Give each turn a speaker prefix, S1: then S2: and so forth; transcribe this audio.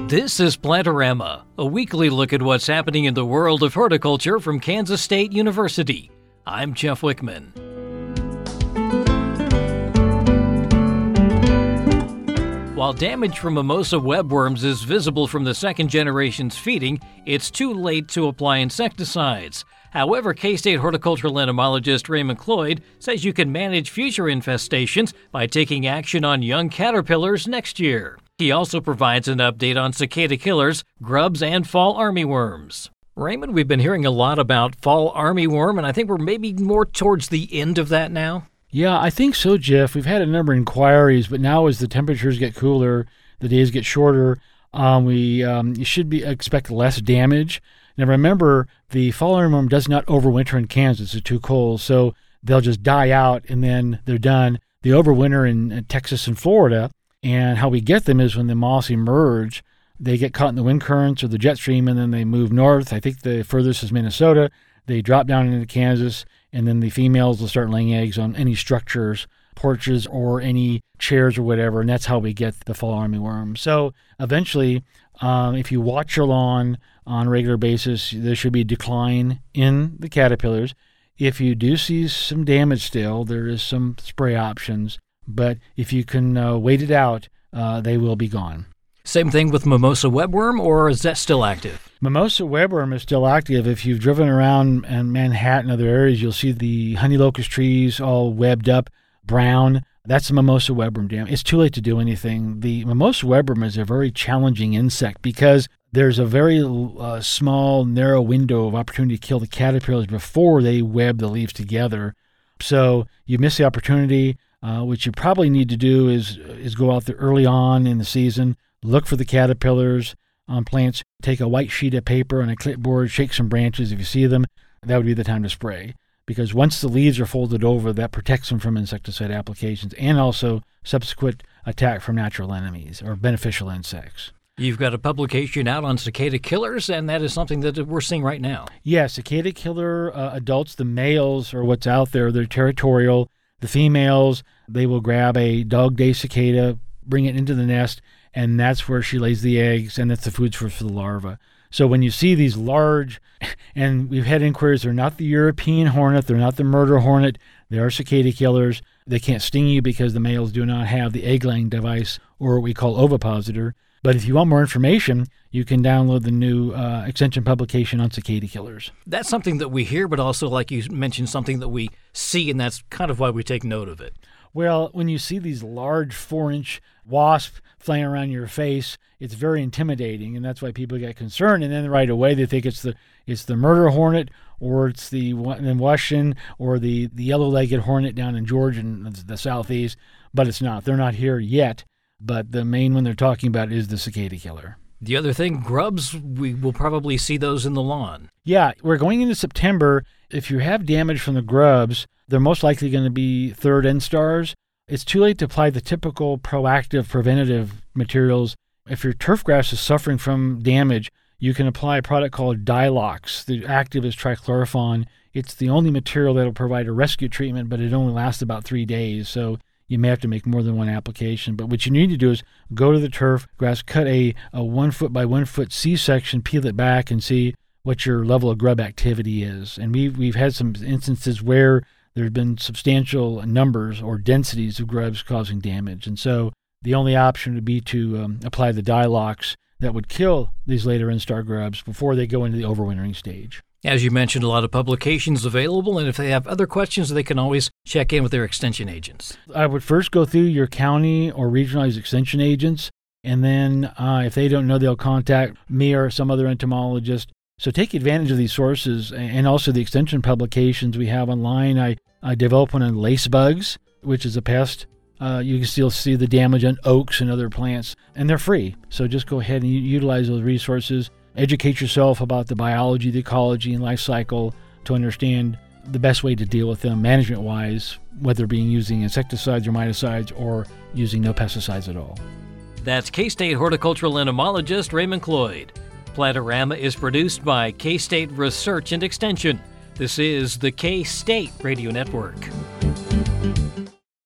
S1: This is Plantorama, a weekly look at what's happening in the world of horticulture from Kansas State University. I'm Jeff Wickman. While damage from mimosa webworms is visible from the second generation's feeding, it's too late to apply insecticides. However, K-State horticultural entomologist Raymond Cloyd says you can manage future infestations by taking action on young caterpillars next year. He also provides an update on cicada killers, grubs, and fall armyworms. Raymond, we've been hearing a lot about fall armyworm, and I think we're maybe more towards the end of that now.
S2: Yeah, I think so, Jeff. We've had a number of inquiries, but now as the temperatures get cooler, the days get shorter, you should expect less damage. Now remember, the fall armyworm does not overwinter in Kansas. It's too cold, so they'll just die out and then they're done. They overwinter in Texas and Florida, and how we get them is when the moths emerge, they get caught in the wind currents or the jet stream, and then they move north. I think the furthest is Minnesota. They drop down into Kansas, and then the females will start laying eggs on any structures, porches, or any chairs or whatever, and that's how we get the fall armyworm. So eventually, if you watch your lawn on a regular basis, there should be a decline in the caterpillars. If you do see some damage still, there is some spray options, but if you can wait it out, they will be gone.
S1: Same thing with mimosa webworm, or is that still active?
S2: Mimosa webworm is still active. If you've driven around in Manhattan and other areas, you'll see the honey locust trees all webbed up, brown. That's the mimosa webworm dam. It's too late to do anything. The mimosa webworm is a very challenging insect because there's a very small, narrow window of opportunity to kill the caterpillars before they web the leaves together. So you miss the opportunity. What you probably need to do is go out there early on in the season, look for the caterpillars on plants, take a white sheet of paper and a clipboard, shake some branches. If you see them, that would be the time to spray. Because once the leaves are folded over, that protects them from insecticide applications and also subsequent attack from natural enemies or beneficial insects.
S1: You've got a publication out on cicada killers, and that is something that we're seeing right now.
S2: Yeah, cicada killer adults, the males are what's out there. They're territorial. The females, they will grab a dog-day cicada, bring it into the nest, and that's where she lays the eggs, and that's the food source for the larva. So when you see these large, and we've had inquiries, they're not the European hornet, they're not the murder hornet, they are cicada killers. They can't sting you because the males do not have the egg-laying device, or what we call ovipositor. But if you want more information, you can download the new extension publication on cicada killers.
S1: That's something that we hear, but also, like you mentioned, something that we see, and that's kind of why we take note of it.
S2: Well, when you see these large 4-inch wasps flying around your face, it's very intimidating, and that's why people get concerned. And then right away they think it's the murder hornet, or it's the Washington, or the yellow-legged hornet down in Georgia and the southeast. But it's not. They're not here yet. But the main one they're talking about is the cicada killer.
S1: The other thing, grubs, we will probably see those in the lawn.
S2: Yeah, we're going into September. If you have damage from the grubs, they're most likely going to be third instars. It's too late to apply the typical proactive preventative materials. If your turf grass is suffering from damage, you can apply a product called Dilox. The active is trichlorophon. It's the only material that will provide a rescue treatment, but it only lasts about 3 days. So you may have to make more than one application. But what you need to do is go to the turf grass, cut a 1 foot by 1 foot C-section, peel it back, and see what your level of grub activity is. And we've had some instances where there have been substantial numbers or densities of grubs causing damage. And so the only option would be to apply the Dilox that would kill these later instar grubs before they go into the overwintering stage.
S1: As you mentioned, a lot of publications available, and if they have other questions, they can always check in with their extension agents.
S2: I would first go through your county or regionalized extension agents, and then if they don't know, they'll contact me or some other entomologist. So take advantage of these sources and also the extension publications we have online. I developed one on lace bugs, which is a pest. You can still see the damage on oaks and other plants, and they're free. So just go ahead and utilize those resources. Educate yourself about the biology, the ecology, and life cycle to understand the best way to deal with them management-wise, whether being using insecticides or miticides or using no pesticides at all.
S1: That's K-State horticultural entomologist Raymond Cloyd. Plantorama is produced by K-State Research and Extension. This is the K-State Radio Network.